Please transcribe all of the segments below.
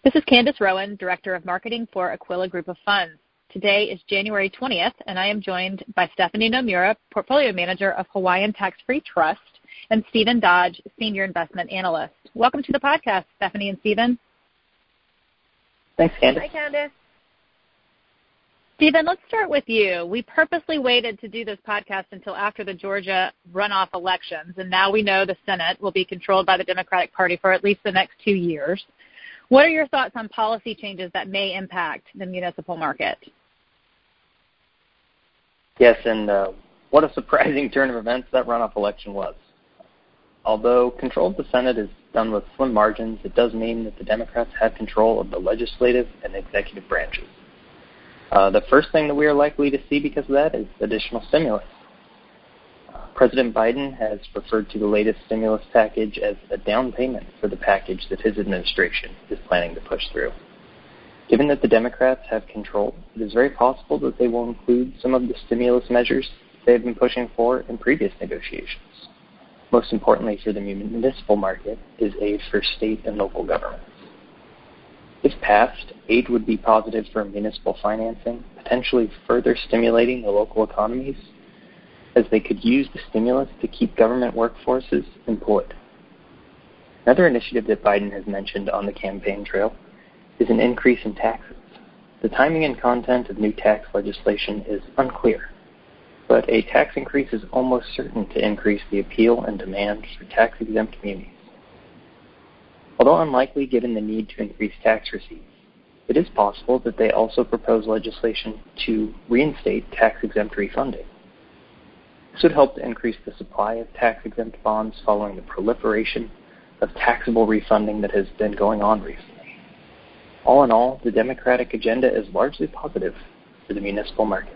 This is Candace Rowan, Director of Marketing for Aquila Group of Funds. Today is January 20th, and I am joined by Stephanie Nomura, Portfolio Manager of Hawaiian Tax-Free Trust, and Stephen Dodge, Senior Investment Analyst. Welcome to the podcast, Stephanie and Stephen. Thanks, Candace. Hi, Candace. Stephen, let's start with you. We purposely waited to do this podcast until after the Georgia runoff elections, and now we know the Senate will be controlled by the Democratic Party for at least the next 2 years. What are your thoughts on policy changes that may impact the municipal market? Yes, and what a surprising turn of events that runoff election was. Although control of the Senate is done with slim margins, it does mean that the Democrats have control of the legislative and executive branches. The first thing that we are likely to see because of that is additional stimulus. President Biden has referred to the latest stimulus package as a down payment for the package that his administration is planning to push through. Given that the Democrats have control, it is very possible that they will include some of the stimulus measures they have been pushing for in previous negotiations. Most importantly for the municipal market is aid for state and local governments. If passed, aid would be positive for municipal financing, potentially further stimulating the local economies, as they could use the stimulus to keep government workforces employed. Another initiative that Biden has mentioned on the campaign trail is an increase in taxes. The timing and content of new tax legislation is unclear, but a tax increase is almost certain to increase the appeal and demand for tax-exempt munis. Although unlikely given the need to increase tax receipts, it is possible that they also propose legislation to reinstate tax-exempt refunding. This would help to increase the supply of tax-exempt bonds following the proliferation of taxable refunding that has been going on recently. All in all, the Democratic agenda is largely positive for the municipal market.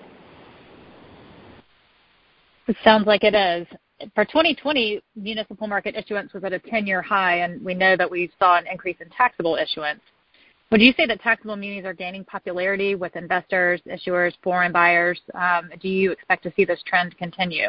It sounds like it is. For 2020, municipal market issuance was at a 10-year high, and we know that we saw an increase in taxable issuance. Would you say that taxable munis are gaining popularity with investors, issuers, foreign buyers? Do you expect to see this trend continue?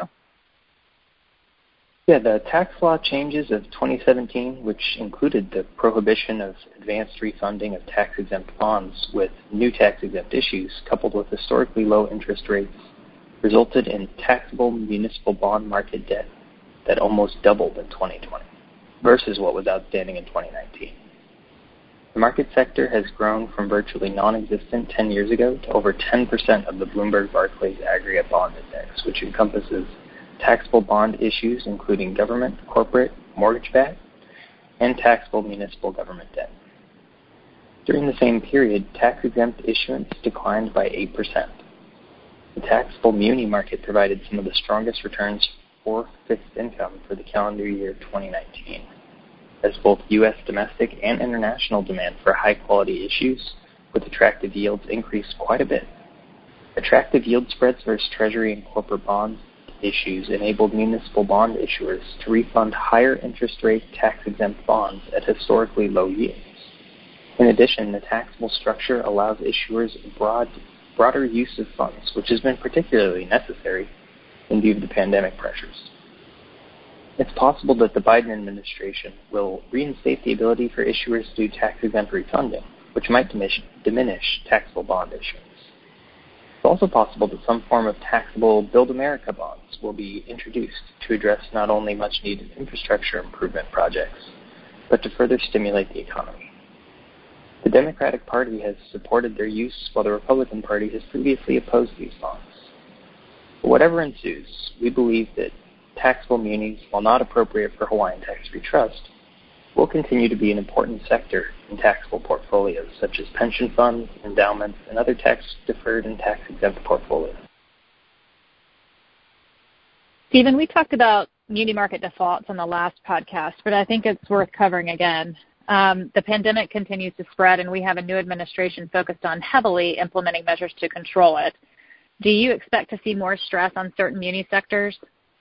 Yeah, the tax law changes of 2017, which included the prohibition of advanced refunding of tax-exempt bonds with new tax-exempt issues, coupled with historically low interest rates, resulted in taxable municipal bond market debt that almost doubled in 2020 versus what was outstanding in 2019. The market sector has grown from virtually non-existent 10 years ago to over 10% of the Bloomberg Barclays Aggregate Bond Index, which encompasses taxable bond issues including government, corporate, mortgage-backed, and taxable municipal government debt. During the same period, tax-exempt issuance declined by 8%. The taxable muni market provided some of the strongest returns for fixed income for the calendar year 2019, as both U.S. domestic and international demand for high-quality issues with attractive yields increased quite a bit. Attractive yield spreads versus Treasury and corporate bond issues enabled municipal bond issuers to refund higher interest rate tax-exempt bonds at historically low yields. In addition, the taxable structure allows issuers broader use of funds, which has been particularly necessary in view of the pandemic pressures. It's possible that the Biden administration will reinstate the ability for issuers to do tax-exempt refunding, which might diminish taxable bond issuance. It's also possible that some form of taxable Build America bonds will be introduced to address not only much-needed infrastructure improvement projects, but to further stimulate the economy. The Democratic Party has supported their use, while the Republican Party has previously opposed these bonds. But whatever ensues, we believe that taxable munis, while not appropriate for Hawaiian Tax-Free Trust, will continue to be an important sector in taxable portfolios, such as pension funds, endowments, and other tax-deferred and tax-exempt portfolios. Stephen, we talked about muni market defaults on the last podcast, but I think it's worth covering again. The pandemic continues to spread, and we have a new administration focused on heavily implementing measures to control it. Do you expect to see more stress on certain muni sectors?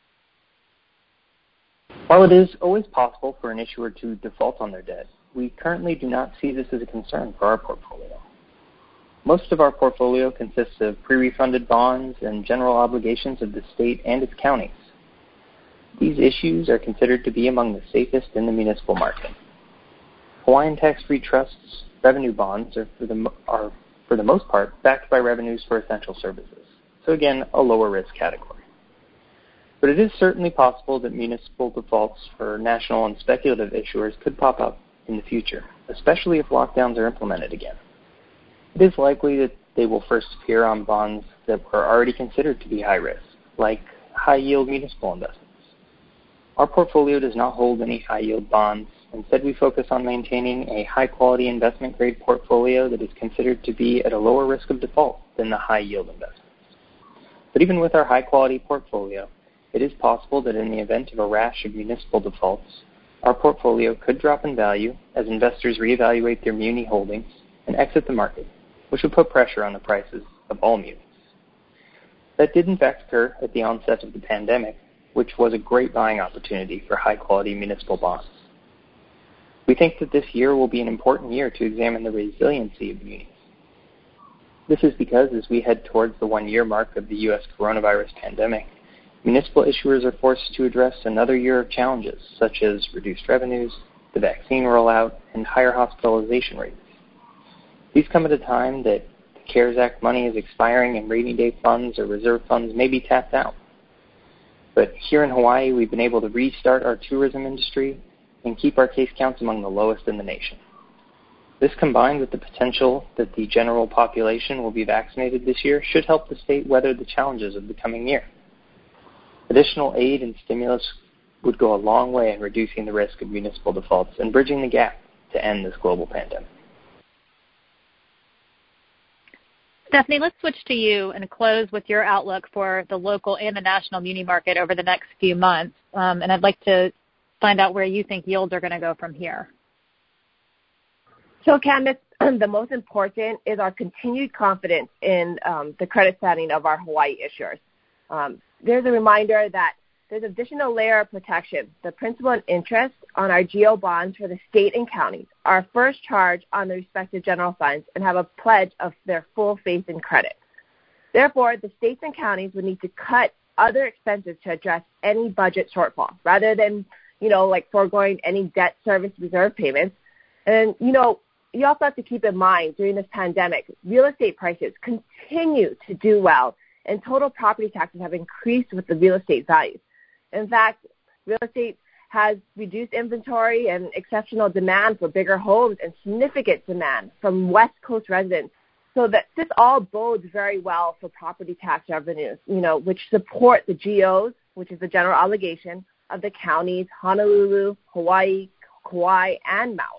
While it is always possible for an issuer to default on their debt, we currently do not see this as a concern for our portfolio. Most of our portfolio consists of pre-refunded bonds and general obligations of the state and its counties. These issues are considered to be among the safest in the municipal market. Hawaiian Tax-Free Trust's revenue bonds are for the most part backed by revenues for essential services. So again, a lower risk category. But it is certainly possible that municipal defaults for national and speculative issuers could pop up in the future, especially if lockdowns are implemented again. It is likely that they will first appear on bonds that were already considered to be high risk, like high-yield municipal investments. Our portfolio does not hold any high-yield bonds. Instead, we focus on maintaining a high-quality investment-grade portfolio that is considered to be at a lower risk of default than the high-yield investments. But even with our high-quality portfolio, it is possible that in the event of a rash of municipal defaults, our portfolio could drop in value as investors reevaluate their muni holdings and exit the market, which would put pressure on the prices of all munis. That did in fact occur at the onset of the pandemic, which was a great buying opportunity for high-quality municipal bonds. We think that this year will be an important year to examine the resiliency of munis. This is because as we head towards the one-year mark of the U.S. coronavirus pandemic, municipal issuers are forced to address another year of challenges, such as reduced revenues, the vaccine rollout, and higher hospitalization rates. These come at a time that the CARES Act money is expiring and rainy day funds or reserve funds may be tapped out. But here in Hawaii, we've been able to restart our tourism industry and keep our case counts among the lowest in the nation. This, combined with the potential that the general population will be vaccinated this year, should help the state weather the challenges of the coming year. Additional aid and stimulus would go a long way in reducing the risk of municipal defaults and bridging the gap to end this global pandemic. Stephanie, let's switch to you and close with your outlook for the local and the national muni market over the next few months. And I'd like to find out where you think yields are going to go from here. So, Candace, the most important is our continued confidence in the credit standing of our Hawaii issuers. There's a reminder that there's additional layer of protection. The principal and interest on our GO bonds for the state and counties are first charged on the respective general funds and have a pledge of their full faith and credit. Therefore, the states and counties would need to cut other expenses to address any budget shortfall rather than, like foregoing any debt service reserve payments. And, you also have to keep in mind during this pandemic, real estate prices continue to do well and total property taxes have increased with the real estate values. In fact, real estate has reduced inventory and exceptional demand for bigger homes and significant demand from West Coast residents. So that this all bodes very well for property tax revenues, which support the GOs, which is the general obligation of the counties, Honolulu, Hawaii, Kauai, and Maui.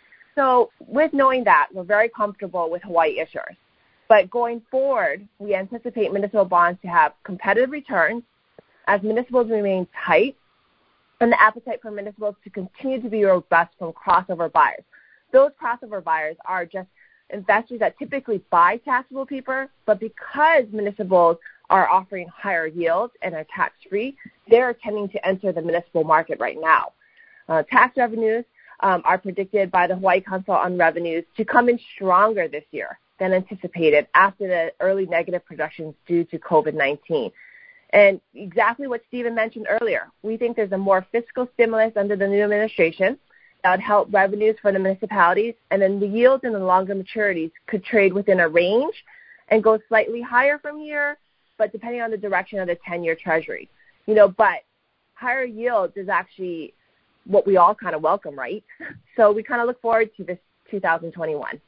So with knowing that, we're very comfortable with Hawaii issuers. But going forward, we anticipate municipal bonds to have competitive returns as municipals remain tight and the appetite for municipals to continue to be robust from crossover buyers. Those crossover buyers are just investors that typically buy taxable paper, but because municipals are offering higher yields and are tax-free, they're tending to enter the municipal market right now. Tax revenues are predicted by the Hawaii Council on Revenues to come in stronger this year than anticipated after the early negative projections due to COVID-19. And exactly what Stephen mentioned earlier, we think there's a more fiscal stimulus under the new administration that would help revenues for the municipalities, and then the yields in the longer maturities could trade within a range and go slightly higher from here, but depending on the direction of the 10-year treasury. But higher yields is actually what we all kind of welcome, right? So we kind of look forward to this 2021.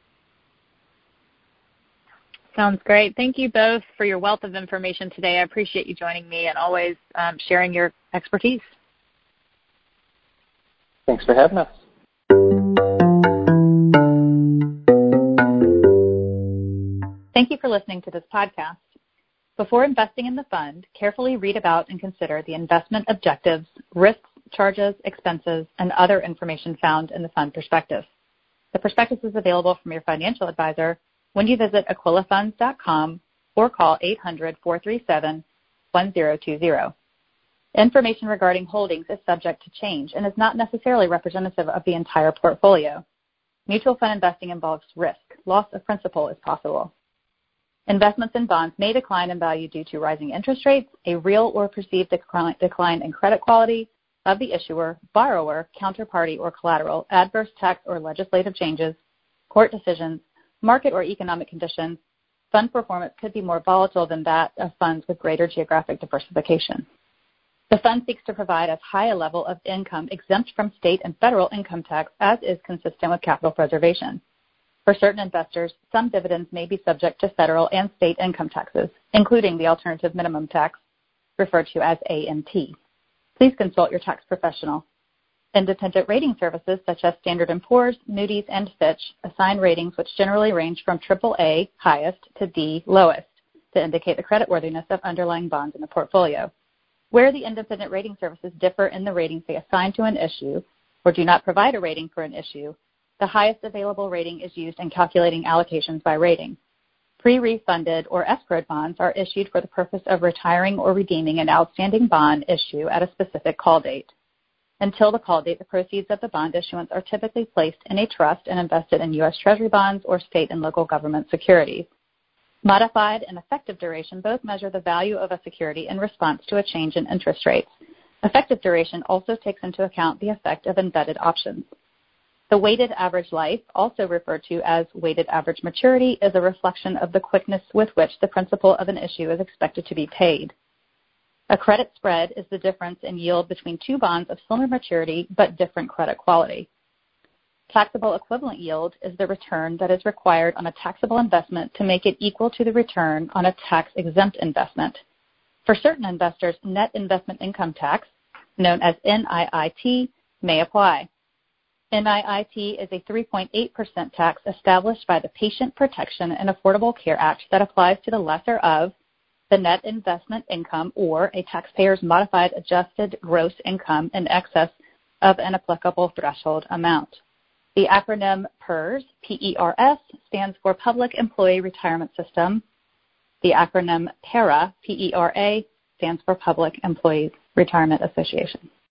Sounds great. Thank you both for your wealth of information today. I appreciate you joining me and always sharing your expertise. Thanks for having us. Thank you for listening to this podcast. Before investing in the fund, carefully read about and consider the investment objectives, risks, charges, expenses, and other information found in the fund prospectus. The prospectus is available from your financial advisor when you visit aquilafunds.com or call 800-437-1020. Information regarding holdings is subject to change and is not necessarily representative of the entire portfolio. Mutual fund investing involves risk. Loss of principal is possible. Investments in bonds may decline in value due to rising interest rates, a real or perceived decline in credit quality of the issuer, borrower, counterparty, or collateral, adverse tax or legislative changes, court decisions, market or economic conditions, fund performance could be more volatile than that of funds with greater geographic diversification. The fund seeks to provide as high a level of income exempt from state and federal income tax as is consistent with capital preservation. For certain investors, some dividends may be subject to federal and state income taxes, including the alternative minimum tax, referred to as AMT. Please consult your tax professional. Independent rating services such as Standard & Poor's, Moody's, and Fitch assign ratings which generally range from AAA, highest, to D, lowest, to indicate the creditworthiness of underlying bonds in the portfolio. Where the independent rating services differ in the ratings they assign to an issue or do not provide a rating for an issue, the highest available rating is used in calculating allocations by rating. Pre-refunded or escrowed bonds are issued for the purpose of retiring or redeeming an outstanding bond issue at a specific call date. Until the call date, the proceeds of the bond issuance are typically placed in a trust and invested in U.S. Treasury bonds or state and local government securities. Modified and effective duration both measure the value of a security in response to a change in interest rates. Effective duration also takes into account the effect of embedded options. The weighted average life, also referred to as weighted average maturity, is a reflection of the quickness with which the principal of an issue is expected to be paid. A credit spread is the difference in yield between two bonds of similar maturity but different credit quality. Taxable equivalent yield is the return that is required on a taxable investment to make it equal to the return on a tax-exempt investment. For certain investors, net investment income tax, known as NIIT, may apply. NIIT is a 3.8% tax established by the Patient Protection and Affordable Care Act that applies to the lesser of the net investment income or a taxpayer's modified adjusted gross income in excess of an applicable threshold amount. The acronym PERS, P-E-R-S, stands for Public Employee Retirement System. The acronym PERA, P-E-R-A, stands for Public Employees Retirement Association.